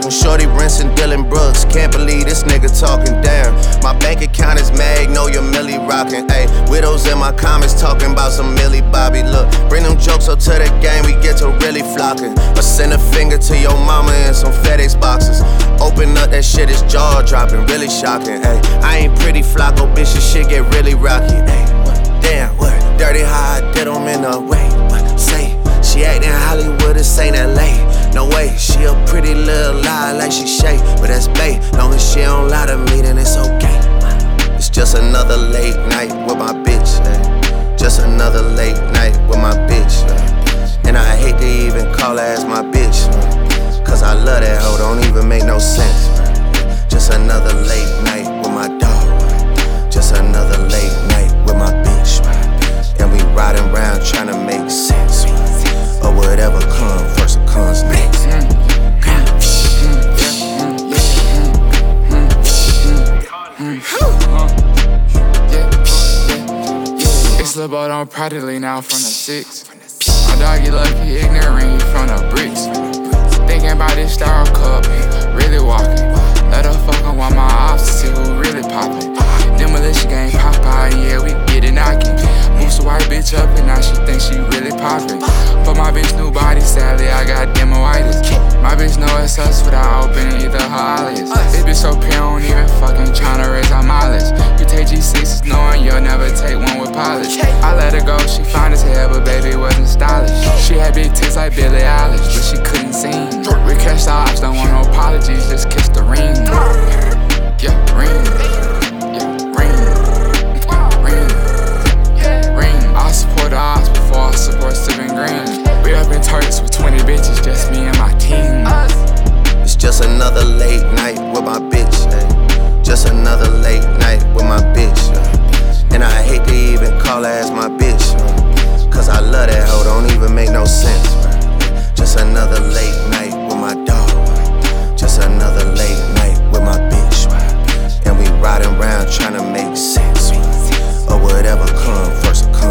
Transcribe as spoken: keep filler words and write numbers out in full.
talking. Shorty rinsing Dylan Brooks. Can't believe this nigga talking down. My bank account is Magnolia Millie rocking. Ayy, widows in my comments talking about some Millie Bobby. Look, bring them jokes up to the game, we get to really flocking. Or send a finger to your mama in some FedEx boxes. Open up that shit, it's jaw dropping, really shocking. Ayy, I ain't pretty Flocko, bitch, this shit get really rocky. Ayy, what? Damn, what? Dirty how I did them in the way. What? Say, she actin' Hollywood, this ain't L A. No way, she a pretty little lie like she Shay, but that's bae. Long as she don't lie to me, then it's okay. It's just another late night with my bitch. Ay. Just another late night with my bitch. Ay. And I hate to even call her as my bitch, cause I love that hoe, don't even make no sense. Just another late night with my dog. Just another late night with my bitch. And we riding around trying to make sense. Or whatever comes first or comes next. It's Lil' Bo, don't proudly now from the six. My dog, you lucky, ignorant, he from the bricks. Thinking about this star cup, really walking. Let her fuck on my ops to see who really poppin'. Demolition gang pop out, yeah, we get it knockin'. Moves a white bitch up and now she thinks she really poppin'. But my bitch new body, sadly, I got demoitis. My bitch know it's us without opening either her eyelids. This bitch so pure, don't even fucking tryna raise our mileage. You take G sixes knowing you'll never take one with polish. I let her go, she fine as hell, but baby wasn't stylish. She had big tits like Billie Eilish, but she couldn't sing. We catch the ops, don't want no apologies, just kiss the ring. Yeah, ring. Yeah, ring. Ring. Ring. I support the ops before I support Steven Green. We up in Turks with twenty bitches, just me and my team. It's just another late night with my bitch. Ay. Just another late night with my bitch. Ay. And I hate to even call her as my bitch, ay. Cause I love that hoe, don't even make no sense. Ay. Just another late night with my dog. Ay. Just another late night with my bitch. Ay. And we riding around trying to make sense. Ay. Or whatever comes first or comes